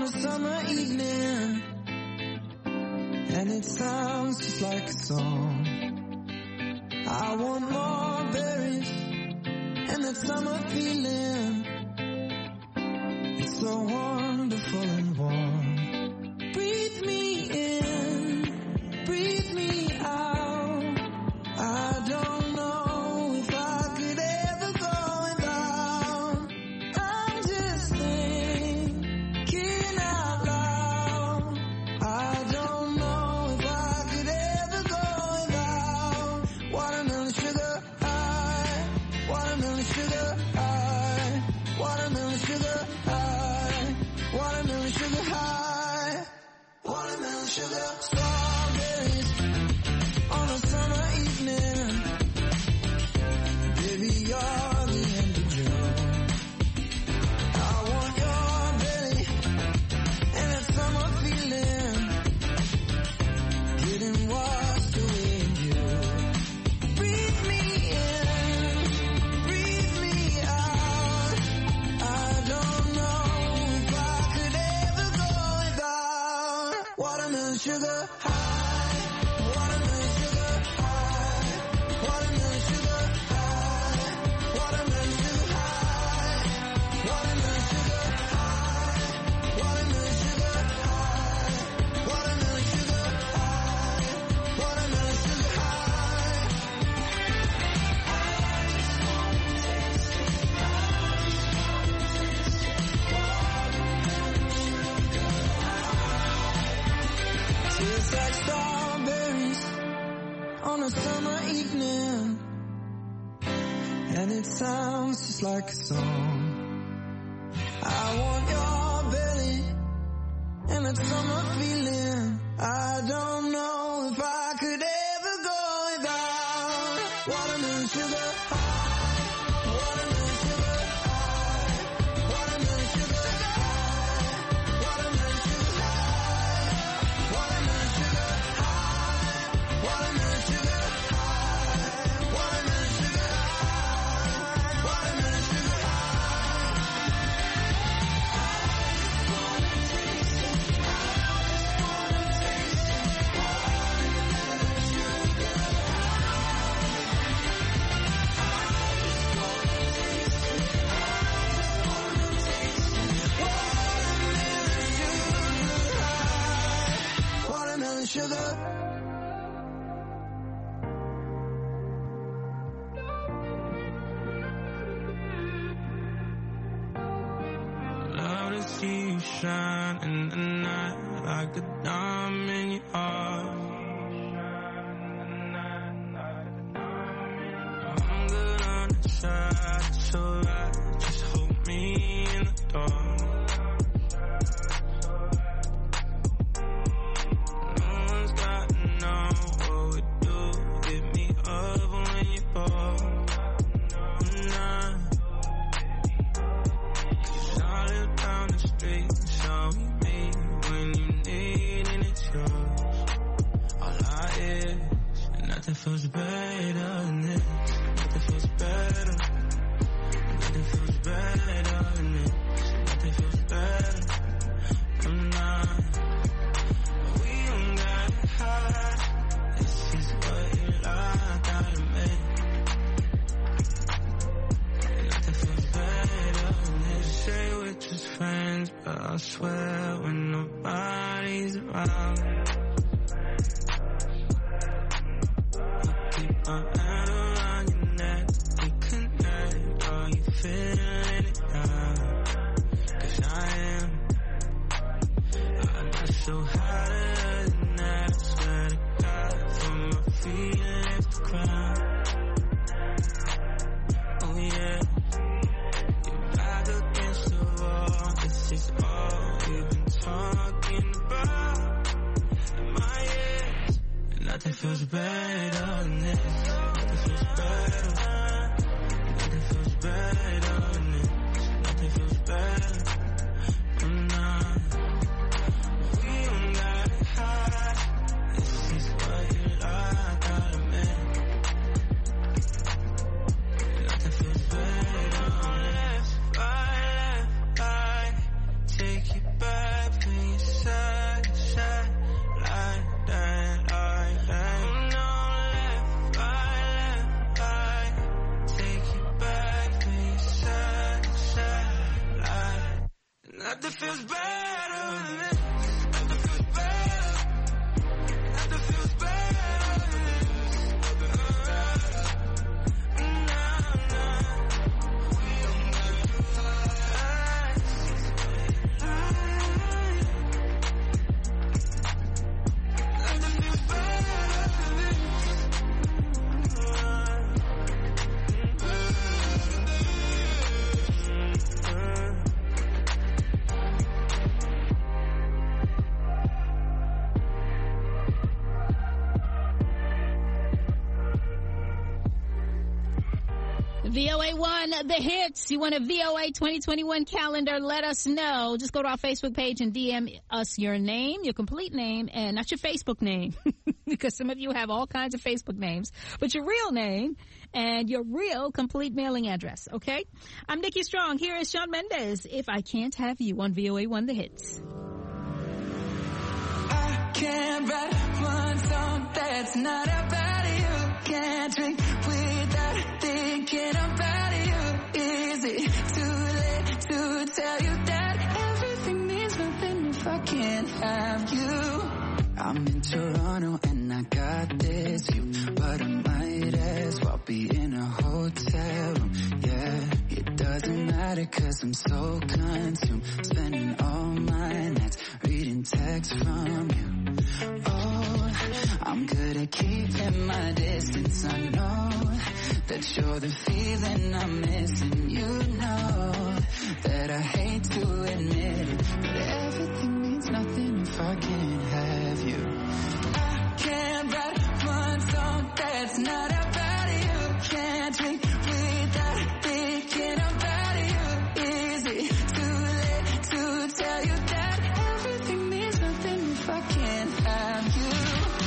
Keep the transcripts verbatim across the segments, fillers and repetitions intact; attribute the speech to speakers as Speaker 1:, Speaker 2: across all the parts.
Speaker 1: a summer evening, and it sounds just like a song. I want more berries and that summer feeling. It's so wonderful and warm. Breathe me in, breathe me out. I don't know if I could ever go without. I'm just thinking out loud. I don't know if I could ever go without. Watermelon sugar high, watermelon sugar high, watermelon sugar high, watermelon sugar high, watermelon sugar. Strawberries on a summer evening. Baby, you're the end of June. I want your belly and that summer feeling, getting washed away in you. Breathe me in, breathe me out. I don't know if I could ever go without. Watermelon sugar high, watermelon sugar high, watermelon sugar high, watermelon sugar high, watermelon sugar high, watermelon sugar high, watermelon sugar high, watermelon sugar high. Tastes like strawberries on a summer evening, and it sounds just like a song. I want your belly and that summer feeling. I don't know if I could ever go without. Watermelon sugar high, watermelon sugar high, watermelon sugar high, watermelon sugar high, watermelon sugar high, watermelon sugar high, watermelon sugar high, watermelon sugar watermelon sugar.
Speaker 2: Love to see you shine in the night like a diamond in your heart. I'm good on the side, it's alright. Just hold me in the dark. No one's got to know what we do. Hit me up when you fall. Tonight. I live down the street, so we meet when you need and it's yours. All I is, and nothing feels better than this. Nothing feels better. Nothing feels better than this. Nothing feels better. I'm not. We don't gotta hide. This is what you like, gotta make. Nothing feels better than this. Say we're just friends, but I swear when nobody's around, you keep my hand around your neck. We connect, are you feeling it now? Cause I am. I'm not so hotter than that. I swear to God, from my feet lift the ground. Oh yeah. Back against the wall, this is all we've been talking about. In my ears, and nothing feels better than this. Nothing feels better. Nothing feels better than this. Nothing feels better. I'm not. We don't gotta hide. This is what you like, gotta make. Nothing feels better. Left, right, left, right. Take you back Nothing feels better than this. Nothing feels better. Nothing feels better than this.
Speaker 3: V O A one, the hits. You want a V O A twenty twenty-one calendar? Let us know. Just go to our Facebook page and D M us your name, your complete name, and not your Facebook name, because some of you have all kinds of Facebook names, but your real name and your real complete mailing address, okay? I'm Nikki Strong. Here is Shawn Mendes, If I Can't Have You, on V O A one, the hits.
Speaker 1: I can't write one song that's not about you. Can't drink without thinking about you. Is it too late to tell you that everything means nothing if I can't have you? I'm in Toronto and I got this view, but I might as well be in a hotel room. Yeah, it doesn't matter cause I'm so consumed, spending all my nights reading texts from you. Oh, I'm good at keeping my distance. I know that you're the feeling I'm missing. You know that I hate to admit it, but everything means nothing if I can't have you. I can't write one song that's not about you. Can't drink without thinking about you. Is it too late to tell you that everything means nothing if I can't have you?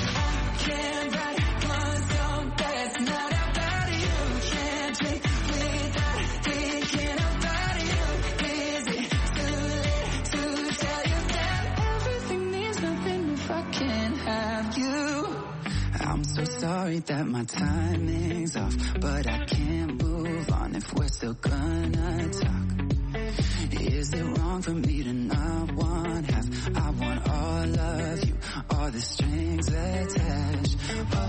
Speaker 1: I can't write one song that's not about you. Can't drink without thinking about you. Is it too late to tell you that everything means nothing if I can't have you? I'm so sorry that my timing's off, but I can't move on if we're still gonna talk. Is it wrong for me to not want half? I want all of you, all the strings attached.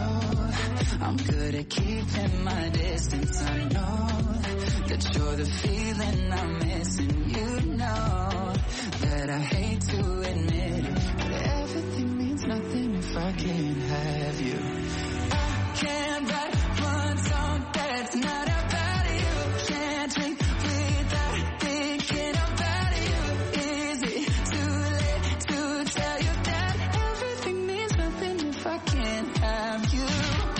Speaker 1: Oh, I'm good at keeping my distance. I know that you're the feeling I'm missing. You know that I hate to admit it, but everything means nothing if I can't have you. I can't write one song that's not about you. Can't drink without thinking about you. Is it too late to tell you that everything means nothing if I can't have you?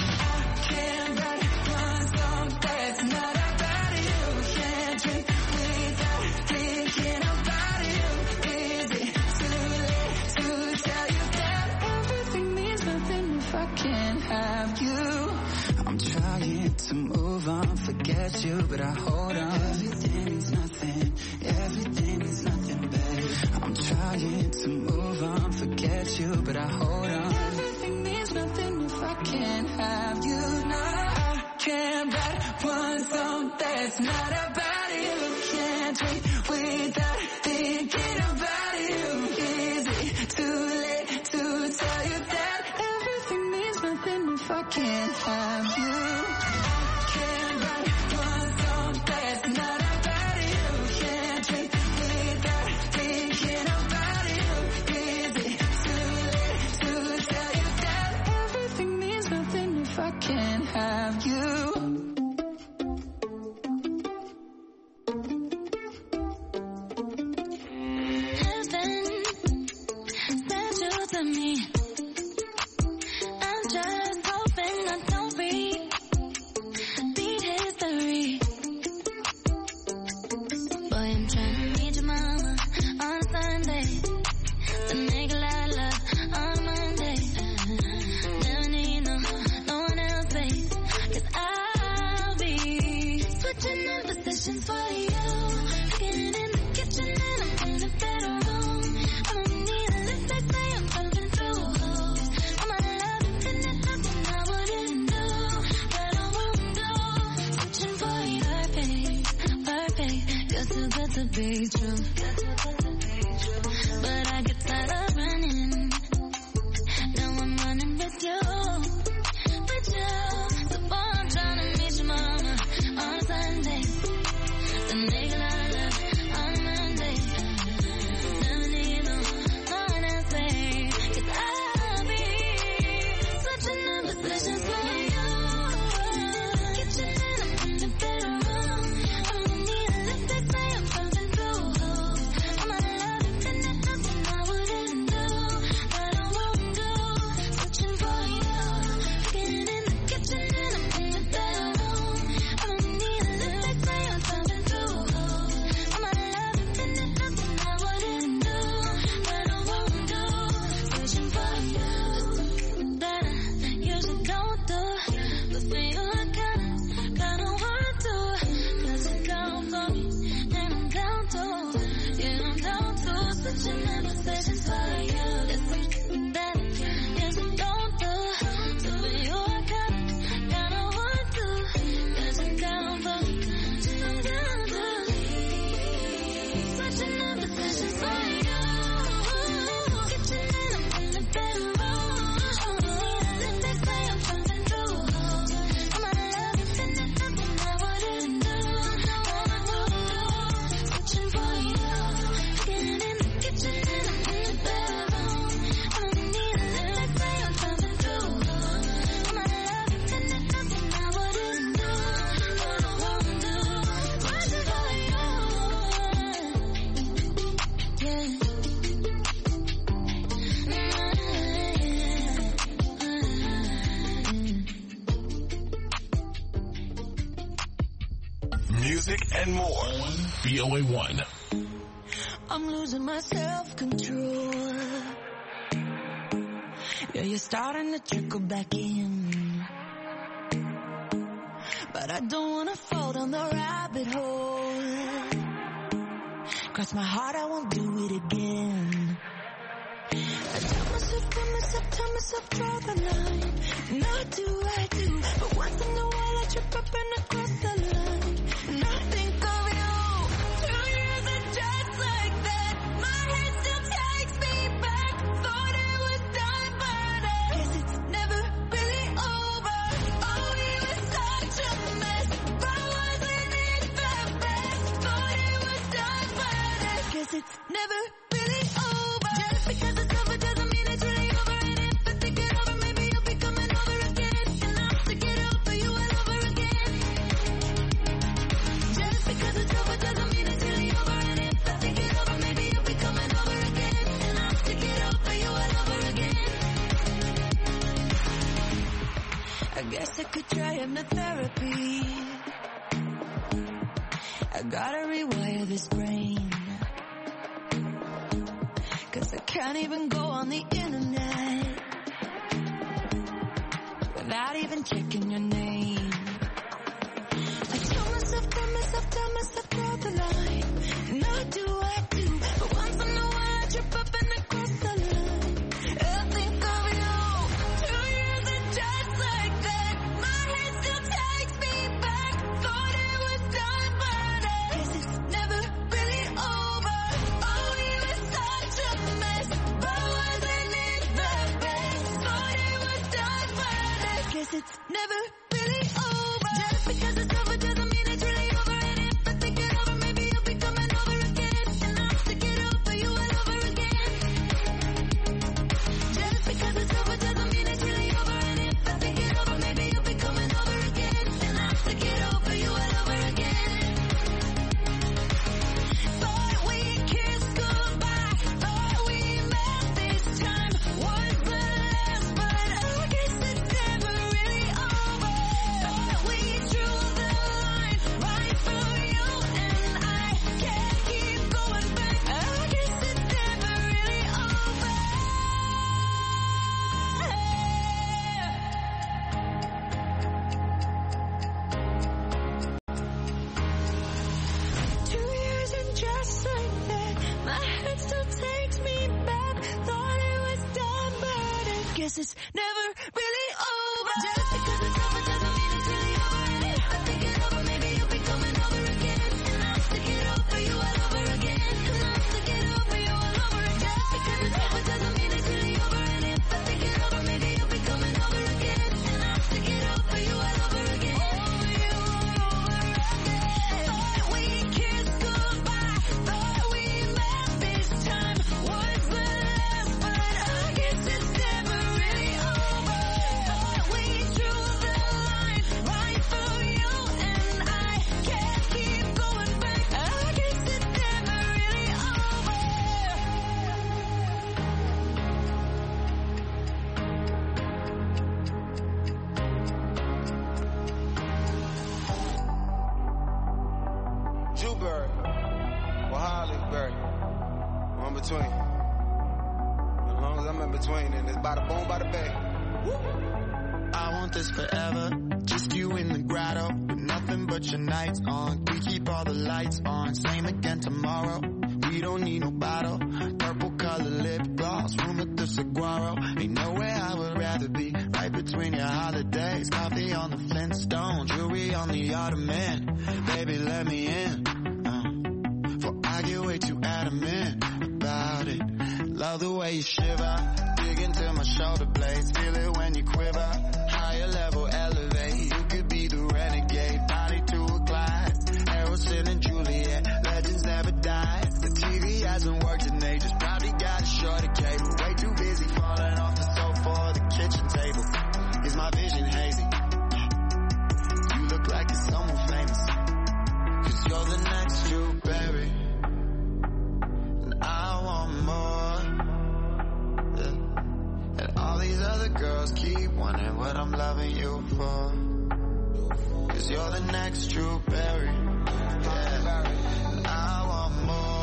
Speaker 1: I can't write one song that's not about you. Can't drink without thinking about you. Is it too late to tell you that everything means nothing if I can't have you? I'm trying to move on, forget you, but I hold on. Everything means nothing, everything means nothing, babe. I'm trying to move on, forget you, but I hold on. Everything means nothing if I can't have you. No, I can't write one song that's not about you. Can't drink without thinking about you. Is it too late to tell you that everything means nothing if I can't have you? I can't write one song that's not about you. Can't drink without thinking about you. Is it too late to tell you that everything means nothing if I can't have you? be true. But I get tired of running. Now I'm running with you, with you. So far I'm trying to meet your mama on Sunday. Then make a lot of love on Monday. Never need no one else, babe. 'Cause I'll be switching up positions for you. Kitchen and I'm in the bedroom. I don't need a lift, they say I'm jumping through hoops. I'm out of love and there's nothing I wouldn't do, but I won't do. Switching for you. Getting in the kitchen and I'm in the bedroom. I don't need a lift, they say I'm jumping through hoops. I'm out of love and there's nothing I wouldn't do, but I won't do. Switching for you. That I usually don't do, but for you I kinda, kinda want to. 'Cause it's down for me, and I'm down to. Yeah, I'm down to. Switching my positions for you. It's something that I usually don't do, so for you I kinda, kinda want to. 'Cause it's down for me, and I'm down to. Switching my positions for you. Kitchen and I'm in the bedroom. They say I'm jumping through hoops. I'm out of love and there's nothing I wouldn't do, but I won't do. Switching for you. Getting in the kitchen and I'm in the bedroom. I don't need a lift, they say I'm jumping through hoops. I'm out of love and there's nothing I wouldn't do, but I won't do. Switching for you. Yeah.
Speaker 4: Music and more. V O A one.
Speaker 1: I'm losing my self-control. Yeah, you're starting to trickle back in, but I don't wanna fall down the rabbit hole. Cross my heart, I won't do it again. I tell myself, tell myself, tell myself, draw the line. And I do, I do, but once in a while I trip up and I cross the line. And I think of you. Two years and just like that, my head still takes me back. Thought it was done, but I guess it's never really over. Oh, we were such a mess, but wasn't it the best? Thought it was done, but I guess it's never really over. Just because it's over doesn't mean it's really over. And if I think it over, maybe you'll be coming over again. And I'll stick it over you all over again. Just because it's over doesn't mean it's really over. And if I think it over, maybe you'll be coming over again. And I'll stick it over you all over again. I guess I could try hypnotherapy. I gotta rewire this brain, 'cause I can't even go on the internet without even checking your name. I tell myself, tell myself, tell myself, draw the line. And I do, I do, but once in a while I trip up and I cross the line. I think of you. Two years and just like that, my head still takes me back. Thought it was done, but I guess it's never really over. Oh, we were such a mess, but wasn't it the best? Thought it was done, but I guess it's never really over. Just because it's over doesn't mean it's really over. And if I think it over, maybe you'll be coming over again. And I'll stick it over you all over again. Just because it's over doesn't mean it's really over. And if I think it over, maybe you'll be coming over again. And I'll stick it over you all over again. Thought we kissed goodbye, thought we met this time was the last, but I guess it's never really over. Thought we drew the line right through you and I can't keep going back. I guess it's never really over. Two years and just like that, my head still takes me back. Thought it was done, but I guess it's never really over. Just because it's over doesn't mean it's really over. And if I think it over, maybe you'll be coming over again. And I'll stick it over you all over again.
Speaker 5: I'm between. As long as I'm in between, and it's bada boom, bada bang. Woo!
Speaker 6: I want this forever, just you in the grotto, with nothing but your nights on. We keep all the lights on, same again tomorrow. We don't need no bottle, purple color lip gloss, room at the Saguaro. Ain't nowhere I would rather be, right between your holidays. Coffee on the Flintstone, jewelry on the Ottoman. Baby, let me in, uh, for I get way too adamant about it. Love the way you shiver, dig into my shoulder blades, feel it when you quiver. Higher level elevate, you could be the renegade, body to a glide. Harrelson and Juliet, legends never die. The T V hasn't worked in ages, probably got a shorter cable. Way too busy falling off the sofa or the kitchen table. Is my vision hazy? You look like you're someone famous, cause you're the next Drew Barry, and I want more. Yeah. And all these other girls keep wondering what I'm loving you for, cause you're the next Drew Barry. Yeah. And I want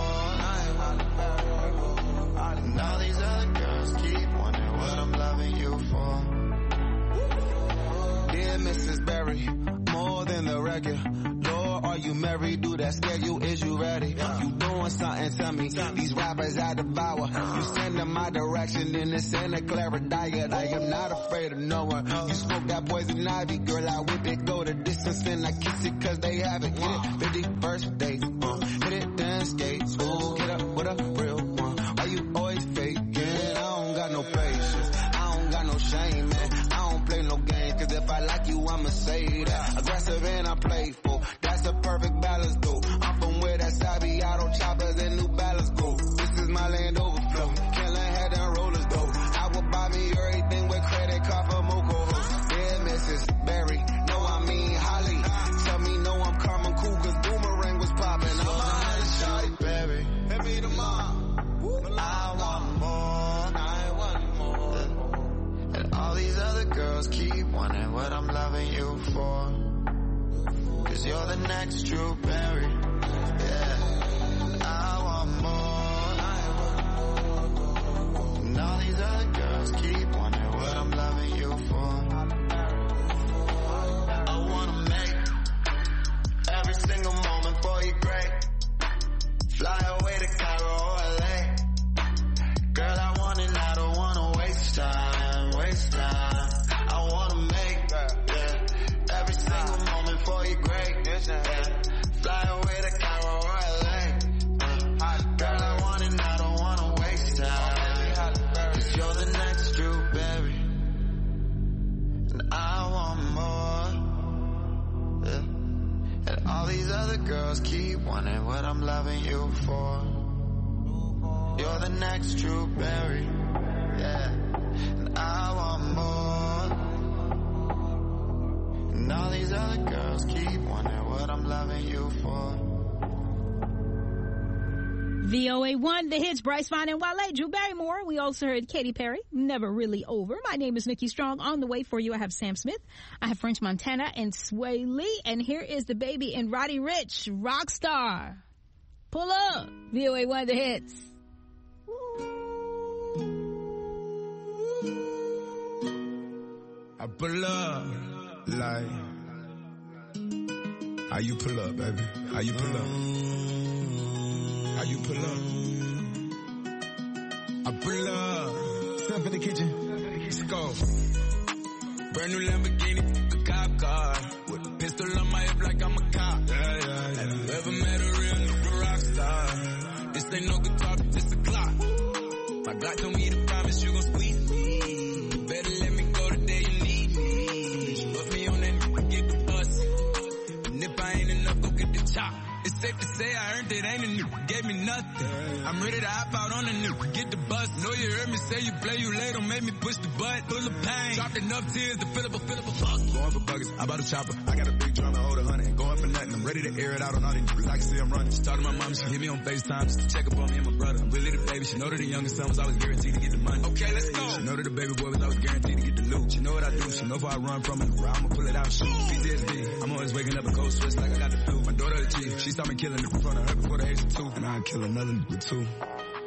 Speaker 6: more. And all these other girls keep wondering what I'm loving you for.
Speaker 5: Dear Missus Berry, more than the record. Lord, are you married? Do that scare you? Is you ready? Yeah. You doing something to me? These rappers I devour. You send them my direction, then it's Santa Clara diet. I am not afraid of no one. You smoke that poison ivy, girl. I whip it, go the distance, and I kiss it 'cause they have it. Get it, fifty-first date, uh, hit it, then skates. Ooh, get up with a real one. Why you always faking? I don't got no patience. I don't got no shame, man. I don't play no game, 'cause if I like you, I'ma say that. Aggressive and I'm playful. That's a perfect balance, though. I'm from where that Sabi auto choppers and New Balance go. This is my land overflow. Killing head and rollers, though. I will buy me everything with credit card for Moco. Dear Missus Berry, no, I mean Holly. Tell me no, I'm Carmen cool, 'cause Boomerang was popping. I'm a Holly shawty, Berry. Hit me tomorrow. I want more. I want more. And all these other girls keep wondering what I'm loving you for, 'cause you're the next Drew Barry. Yeah. I want more. And all these other girls keep wondering what I'm loving you for. I wanna make every single moment for you great. Fly away to Cairo or L A. Girl, I want it, I don't wanna waste time, waste time. I wanna make, yeah, every single moment for you great. Yeah. Fly away to Cairo or L A. Uh, girl, I want it, I don't wanna waste time. 'Cause you're the next Drew Barry, and I want more. Yeah. And all these other girls keep wondering what I'm loving you for. You're the next Drew Barry, yeah. And I want more. And all these other girls keep wondering what I'm loving you for.
Speaker 3: V O A one, the hits, Bryce Vine and Wale, Drew Barrymore. We also heard Katy Perry, Never Really Over. My name is Nikki Strong. On the way for you, I have Sam Smith, I have French Montana, and Sway Lee. And here is the baby and Roddy Ricch, Rockstar. Pull up, V O A one, the hits.
Speaker 7: I pull up, like, how you pull up, baby? How you pull up? How you pull up? I pull up. Step in the kitchen. Let's go. Brand new Lamborghini, a cop car. With a pistol on my hip like I'm a cop. Yeah, yeah, yeah. Have you ever met a real nigga rock star? This ain't no guitar, this a clock. My Glock told me to promise you gon' squeeze me. You better let me go the day you need me. You put me on that nigga, get the bus. And if I ain't enough, go get the chop. It's safe to say I earned it, ain't a nigga, gave me nothing. I'm ready to hop out on a nigga, get the bus. Know you heard me say you play, you late, don't make me push the butt. Full of pain, dropped enough tears to fill up a, fill up a fuck. Going for buggers, I bought a chopper. I got a big drum to hold a hundred. Going for nothing, I'm ready to air it out on all these niggas. I can see I'm running. She talked to my mom, she hit me on FaceTime just to check up on me and my brother. I'm really the baby, she know that the youngest son was always guaranteed to get the money. Okay, let's go. She know that the baby boy was always guaranteed to get the loot. She know what I do, she know if I run from it, I'ma pull it out, shoot. P T S D, I'm always waking up a cold sweats like I got the flu. My daughter the chief, she saw me killing it in front of her before the age of two. And I'd kill another nigga too.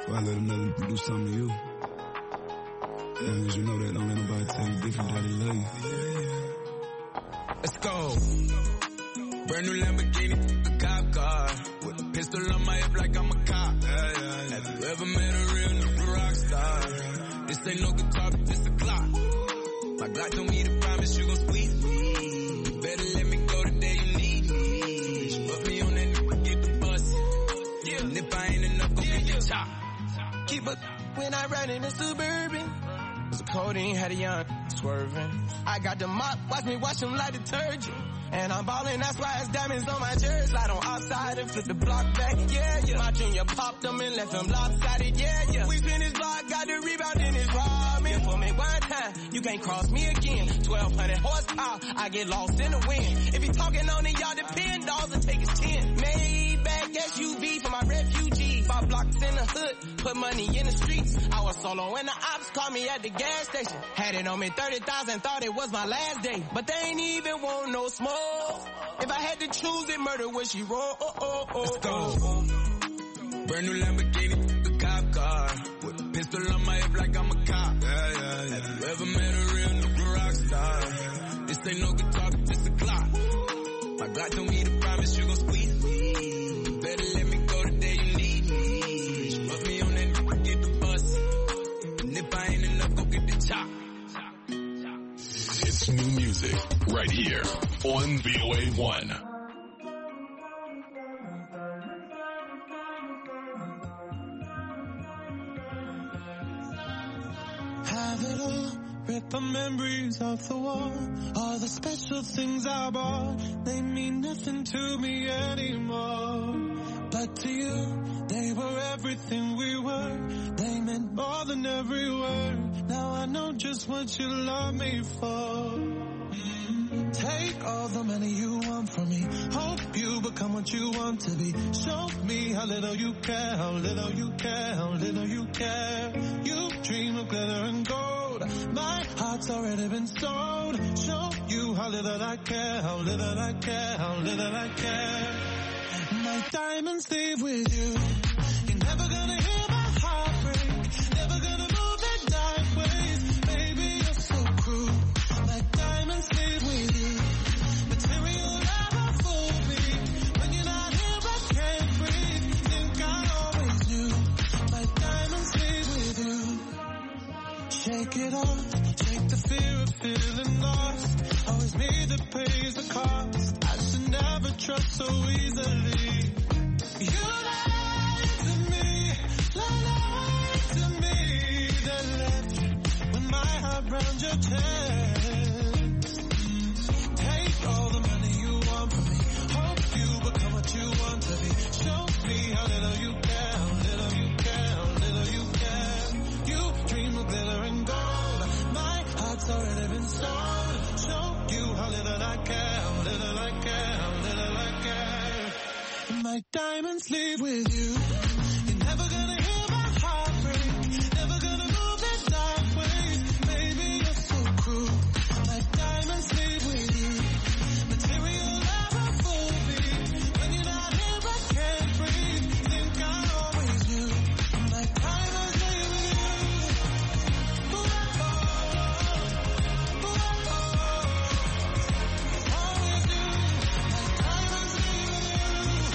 Speaker 7: Why let another do something to you? As long as you know that, don't let nobody tell you different how they love you.
Speaker 2: Let's go. Brand new Lamborghini, a cop car. With a pistol on my hip like I'm a cop. Yeah, yeah, yeah. Have you ever met a real nigga rock star? This ain't no guitar, but this a Glock. My Glock told me to promise you gon' squeeze me. You better let me go the day you need me. She put me on that nigga, get the bus. Yeah. And if I ain't enough, go get your chop.
Speaker 8: Keep up when I ride in the Suburban. Cause the codeine had a young swerving. I got the mop, watch me wash them like detergent. And I'm ballin', that's why it's diamonds on my jersey. Slide on outside and flip the block back, yeah, yeah. My junior popped them and left them lopsided, yeah, yeah. We spin his block, got the rebound in his ramen. For me one time, you can't cross me again. twelve hundred horsepower, I get lost in the wind. If he talking on it, y'all depend, dolls and take his ten. Maybach S U V for my refugees. Five blocks in the hood, put money in the streets. I was solo when the ops called me at the gas station. Had it on me thirty thousand, thought it was my last day. But they ain't even want no smoke. If I had to choose it, murder would she roll? Oh, oh, oh,
Speaker 2: Let's go.
Speaker 8: Oh.
Speaker 2: Brand new Lamborghini, a cop car. With a pistol on my hip like I'm a cop. Yeah, yeah, yeah. Have you ever met a real nigga rock star? This ain't no guitar, but this a Glock. My Glock told me to promise you gon' squeeze me. You better let me go the day you need me. She put me on that nigga, get the bus. And if I ain't enough, go get the chop.
Speaker 4: It's new music right here on V O A one.
Speaker 9: Have it all, rip the memories off the wall. All the special things I bought, they mean nothing to me anymore. But to you, they were everything we were. They meant more than every word. Now I know just what you love me for. Mm. Take all the money you want from me. Hope you become what you want to be. Show me how little you care, how little you care, how little you care. You dream of glitter and gold. My heart's already been sold. Show you how little I care, how little I care, how little I care. My diamonds leave with you. You're never gonna hear my heart break. Never gonna move in dark ways. Baby, you're so cruel. My diamonds leave with you. Material never fool me. When you're not here, I can't breathe. Think I always knew. My diamonds leave with you. Shake it off. Shake the fear of feeling lost. Always me that pays the cost. I should never trust so easily. You lied to me, lied to me. That left when my heart round your chest. Take all the money you want from me. Hope you become what you want to be. Show me how little you care, how little you care, how little you care. You dream of glitter and gold. My heart's already been sold. Show you how little I care, how little I care, how little I care. My diamonds leave with you. You're never gonna hear my heart break. Never gonna move in dark ways. Baby, you're so cruel. My diamonds leave with you. Material never fool me. When you're not here, I can't breathe. Think I always knew. My diamonds leave with you. Ooh, oh, oh, ooh, oh, oh. Always knew. My diamonds leave with you.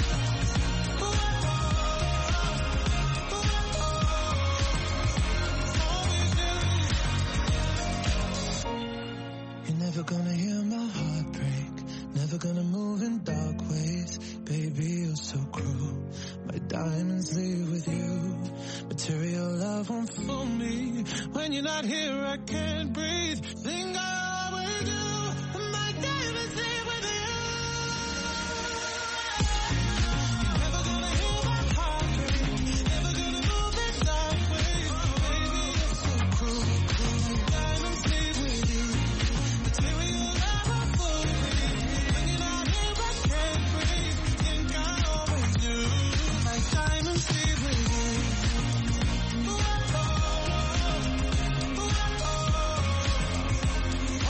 Speaker 9: You're never gonna hear my heart break. Never gonna move in dark ways. Baby, you're so cruel. My diamonds leave with you. Material love won't fool me. When you're not here, I can't breathe. Think I always do. My diamonds leave with you. You're never gonna hear my heart break. Never gonna move in dark ways. Baby, you're so cruel. My diamonds leave with you. Material never fool me. When you're not here, I can't breathe. Think I always knew. My diamonds leave with you. Ooh, oh, oh, ooh, oh, oh.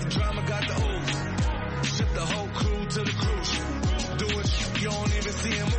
Speaker 7: Drama got the ooze. Ship the whole crew to the cruise. Doing shit you don't even see him move.